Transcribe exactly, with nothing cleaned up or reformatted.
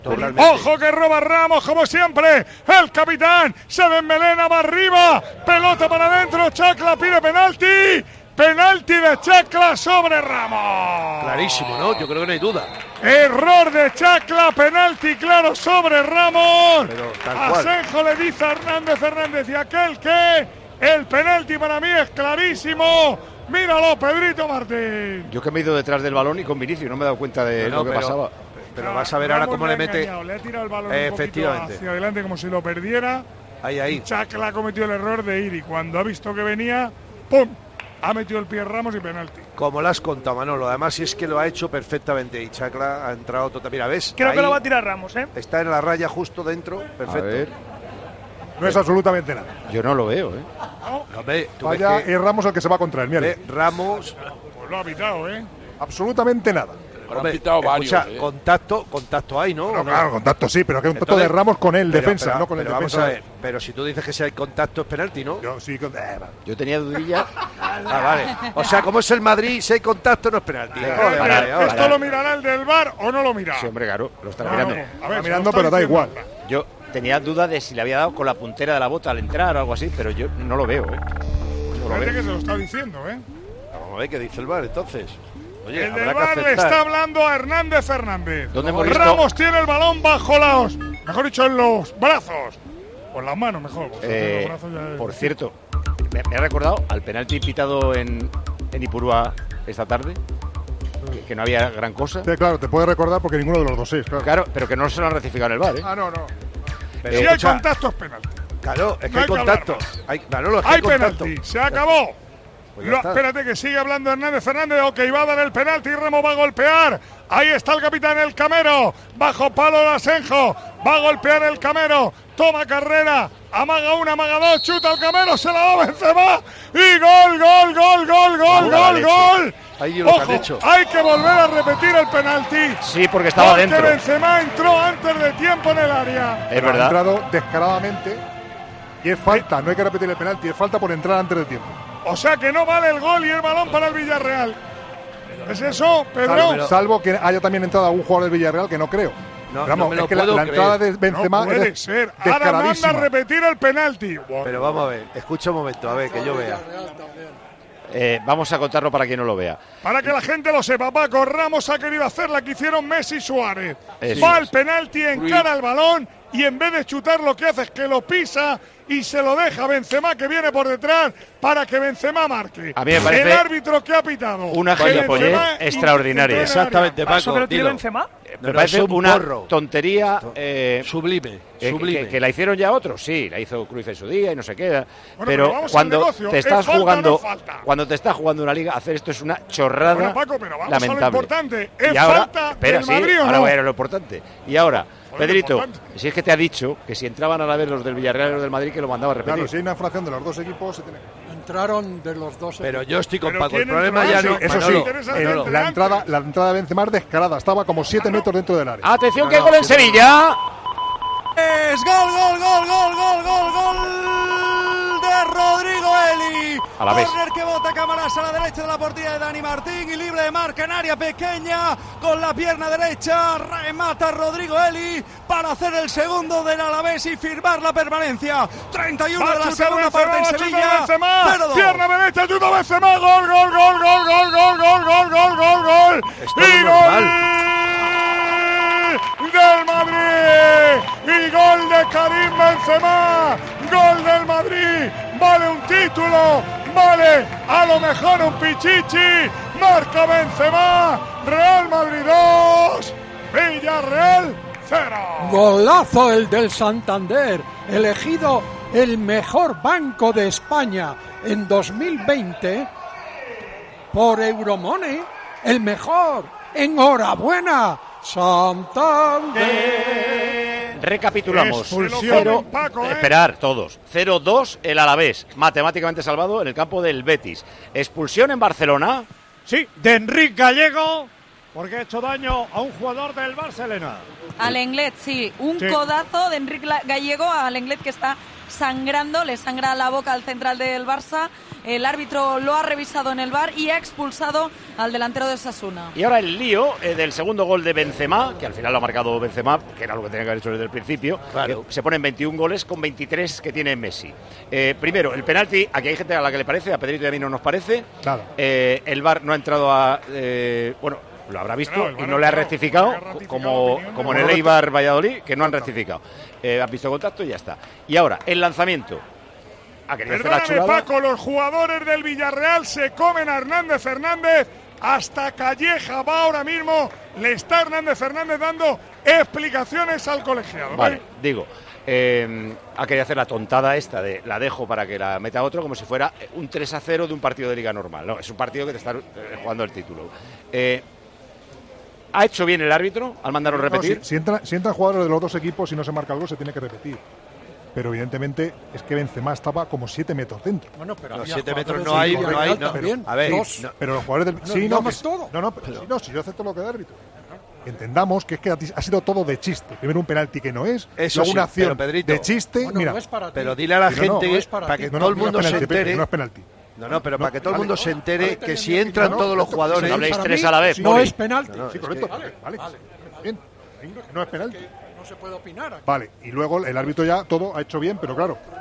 Totalmente. Ojo que roba Ramos, como siempre. El capitán se desmelena, va arriba. Pelota para adentro. Chacla pide penalti. Penalti de Chacla sobre Ramos. Clarísimo, ¿no? Yo creo que no hay duda. Error de Chacla, penalti claro sobre Ramos. Pero tal cual. Asenjo le dice a Hernández Hernández y aquel que el penalti para mí es clarísimo. Míralo, Pedrito Martín. Yo que me he ido detrás del balón y con Vinicius no me he dado cuenta de No, lo que pero, pasaba. Pero vas a ver ahora cómo le mete. Le ha tirado el balón eh, un efectivamente. hacia adelante como si lo perdiera. Ahí, ahí. Chacla ha cometido el error de ir y cuando ha visto que venía, ¡pum! Ha metido el pie Ramos y penalti. Como lo has contado, Manolo. Además, si es que lo ha hecho perfectamente. Y Chacla ha entrado total. Mira, ¿ves? Creo ahí que lo va a tirar Ramos, ¿eh? Está en la raya justo dentro. Perfecto. A ver. No es absolutamente nada. Yo no lo veo, ¿eh? No, ve, tú Vaya, ves que, es Ramos el que se va contra él. Mira. ve, Ramos. Pues lo ha pitado, ¿eh? Absolutamente nada. Hombre, pitado varios, escucha, eh. contacto, contacto hay, ¿no? No, ¿O no? claro, contacto sí, pero que es un contacto Entonces, de Ramos con él, pero- defensa, pero- no con el pero defensa. Vamos a ver, pero si tú dices que si hay contacto es penalti, ¿no? Yo sí, con- eh, va. Yo tenía dudilla. Ah, vale. O sea, como es el Madrid, si hay contacto no es penalti. Vale, Vale, vale, vale, vale. ¿Esto lo mirará el del V A R o no lo mira? Sí, hombre, claro, lo está No, mirando. a ver, Está se lo mirando, está pero da diciendo. igual. Yo tenía duda de si le había dado con la puntera de la bota al entrar o algo así, pero yo no lo veo, ¿eh? No lo Parece veo. que se lo está diciendo, ¿eh? Vamos a ver qué dice el V A R entonces. Oye, El del habrá V A R que le aceptar. está hablando a Hernández Fernández. ¿Dónde hemos visto? Ramos tiene el balón bajo los, mejor dicho, en los brazos. Con las manos mejor. porque Eh, los brazos ya- por cierto, me, me ha recordado al penalti pitado en, en Ipurúa esta tarde, que, que no había gran cosa. Sí, claro, te puede recordar porque ninguno de los dos es, claro. Claro, pero que no se lo han rectificado en el V A R, ¿eh? Ah, no, no. Pero si escucha, hay contacto es penalti. Claro, es que No hay hay que hablar contacto. más. Hay, Manolo, es que Hay hay contacto. penalti, se acabó. Pues ya Lo- está. espérate que sigue hablando Hernández Fernández. Ok, va a dar el penalti. Ramos va a golpear. Ahí está el capitán, el Camero. Bajo palo el Asenjo. Va a golpear el Camero. Toma carrera. Amaga una, amaga dos. Chuta el Camero. Se la da Benzema. Y gol, gol, gol, gol, gol, Mala gol, leche. gol. Ahí lo que han Ojo, hecho. hay que volver a repetir el penalti. Sí, porque estaba Porque dentro. Benzema entró antes de tiempo en el área. Es Pero ha verdad. entrado descaradamente y es falta, no hay que repetir el penalti, es falta por entrar antes de tiempo. O sea que no vale el gol y el balón para el Villarreal. ¿Es eso, Pedro? Salvo, salvo que haya también entrado algún jugador del Villarreal que no creo. No, Vamos, no me lo es que la, puedo la entrada creer. de Benzema No puede es ser. Ahora manda a descaradísima. repetir el penalti. Pero vamos a ver, escucha un momento, a ver, que yo vea. Eh, vamos a contarlo para quien no lo vea. Para que la gente lo sepa, Paco, Ramos ha querido hacer la que hicieron Messi y Suárez. Eso Va es. al penalti, encara el balón y en vez de chutar lo que hace es que lo pisa y se lo deja a Benzema, que viene por detrás, para que Benzema marque. A mí me parece el árbitro que ha pitado. una que gilipollez Benzema extraordinaria. intentó en el Exactamente, área. ¿Eso que Paco, lo tiene dilo. Benzema? Me No, no, parece es un una porro. tontería. eh, Sublime, eh, sublime. que, que la hicieron ya otros, sí, la hizo Cruyff en su día y no se queda. pero pero vamos al cuando negocio, te ¿es estás falta o no jugando, es falta? cuando te estás jugando una liga, hacer esto es una chorrada Bueno, Paco, pero vamos a lo lamentable. importante. ¿Es y ahora, falta espera, del sí, Madrid o ahora no? voy a ir a lo importante. Y ahora, Joder, Pedrito, importante. si es que te ha dicho que si entraban a la vez los del Villarreal y los del Madrid, que lo mandaba a repetir. Claro, si hay una infracción de los dos equipos, se tiene. Entraron de los dos. Pero yo estoy con Pero Paco, el ¿quién problema entró? ya Sí, no... Eso Manolo, sí, interesa el- Manolo, la entrada, la entrada de Benzema es descarada, estaba como siete metros dentro del área. Atención, No, que hay no, gol en sí, Sevilla. Es gol, gol, gol, gol, gol, gol, gol de Rodrigo Eli. A la vez. Corner que bota Camarás a la derecha de la portería de Dani Martín y libre de marca en área pequeña con la pierna derecha. Remata Rodrigo Eli para hacer el segundo del Alavés y firmar la permanencia. treinta y uno Va de la chuta segunda Benzema, parte en va chuta Sevilla. Benzema, cero dos. pierna derecha, chuta Benzema, gol, gol, gol, gol, gol, gol, gol, gol, gol, gol, gol. Esto no Y es gol del Madrid. Y gol de Karim Benzema. Gol del Madrid. Vale un título. Vale a lo mejor un pichichi. Marca Benzema. Real Madrid dos. Villarreal cero. Golazo el del Santander, elegido el mejor banco de España en dos mil veinte por Euromoney, el mejor. Enhorabuena, Santander. Recapitulamos. Expulsión Cero, en Paco, ¿eh? Esperar todos. cero dos el Alavés, matemáticamente salvado en el campo del Betis. Expulsión en Barcelona. Sí, de Enric Gallego, porque ha hecho daño a un jugador del Barcelona. Al Lenglet, sí. Un Sí. codazo de Enrique Gallego al Lenglet que está sangrando, le sangra la boca al central del Barça. El árbitro lo ha revisado en el V A R y ha expulsado al delantero de Osasuna. Y ahora el lío eh, del segundo gol de Benzema, que al final lo ha marcado Benzema, que era lo que tenía que haber hecho desde el principio. Claro. Se ponen veintiún goles con veintitrés que tiene Messi. Eh, primero, el penalti, aquí hay gente a la que le parece, a Pedrito y a mí no nos parece. Claro. Eh, el V A R no ha entrado a... Eh, bueno, lo habrá visto no, y no le ha rectificado, rectificado como, como en el Eibar Valladolid, que no han rectificado. Eh, han visto contacto y ya está. Y ahora, el lanzamiento. Perdóname, Paco, los jugadores del Villarreal se comen a Hernández Fernández. Hasta Calleja va ahora mismo. Le está Hernández Fernández dando explicaciones al colegiado. Vale, ¿vale? digo, eh, ha querido hacer la tontada esta de la dejo para que la meta otro, como si fuera un tres a cero de un partido de liga normal. No, es un partido que te está jugando el título. Eh, ¿Ha hecho bien el árbitro al mandarlo repetir? No, si, si, entra, si entran jugadores de los dos equipos y no se marca algo, se tiene que repetir. Pero evidentemente es que Benzema estaba como siete metros dentro. Bueno, pero los siete metros no hay, no hay, no, pero, a ver, dos, no, pero los jugadores del sí, no, no, que, todo. no, no, pero, sí, no, si yo acepto lo que da el árbitro. Entendamos que es que ha sido todo de chiste. Primero un penalti que no es, eso luego sí, una acción Pedrito, de chiste. bueno, mira, no es para pero dile a la gente no, no es para, para que no, todo el mundo no penalti, se entere. No es penalti. No, no, pero no, para que todo el mundo vale, se entere vale, que si entran no, todos los jugadores, no habléis tres a la vez. No es penalti. Sí, correcto. Vale, vale. Bien. No es penalti. No se puede opinar aquí. Vale, y luego el árbitro ya todo ha hecho bien, pero claro,